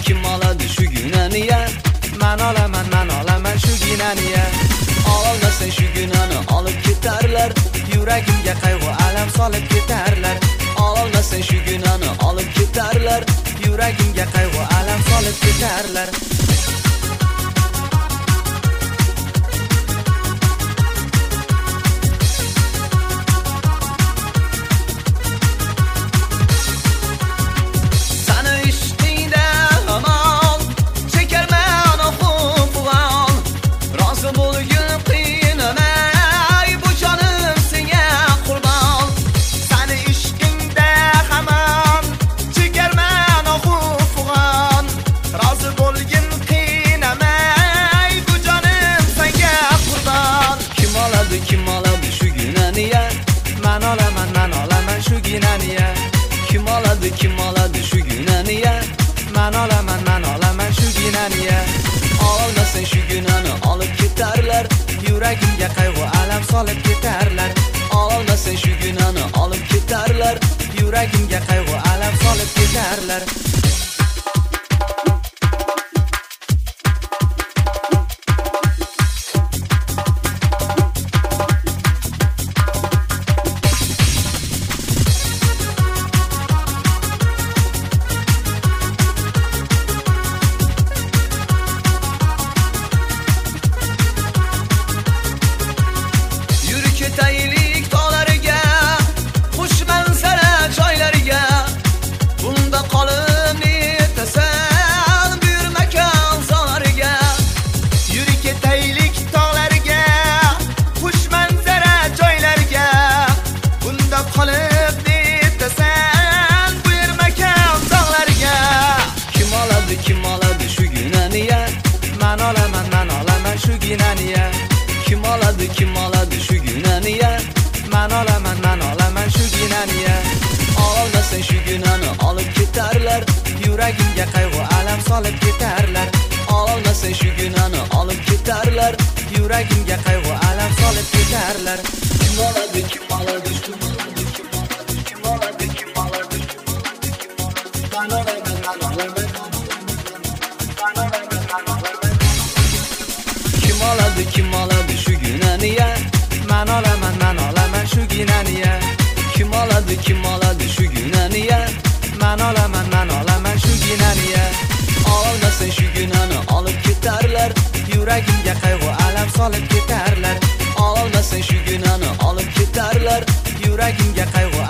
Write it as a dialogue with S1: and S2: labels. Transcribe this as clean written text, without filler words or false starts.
S1: kim oladi shu gunani ya? Man olaman shu gunani ya. Ololmasang shu gunani olib ketarlar, yuragimga qayg'u alam solib ketarlar. Ololmasang shu gunani olib ketarlar, yuragimga qayg'u alam solib ketarlar. Kim oladi shu gunani ya? Man olaman shu gunani ya. Kim oladi shu gunani ya? Man olaman shu gunani ya. Ololmasang shu gunani olib ketarlar, yuragimga qayg'u alam solib ketarlar. Ololmasang shu gunani olib ketarlar, yuragimga qayg'u alam solib ketarlar. Ketaylik tog'lariga, xush manzara joylariga. Bunda qolib netasan buyurmakan zalariga. Yuri ketaylik tog'lariga, xush manzara joylariga. Bunda qolib netasan buyurmakan zalariga. Kim oladi shu gunani ya? Man olaman shu gunani ya. Kim oladi shu gunani ya? Man olaman shu gunani ya. Ololmasang shu gunani olib ketarlar, yuragimga qayg'u alam solib ketarlar. Ololmasang shu gunani olib ketarlar, yuragimga qayg'u alam solib ketarlar. Kim oladi shu gunani? Man olaman Kim oladi shu gunani ya? Man olaman shu gunani ya. Kim oladi shu gunani ya? Man olaman shu gunani ya. Ololmasang shu gunani olib ketarlar, yuragimga qayg'u alam solib ketarlar. Ololmasang shu gunani olib ketarlar, yuragimga qayg'u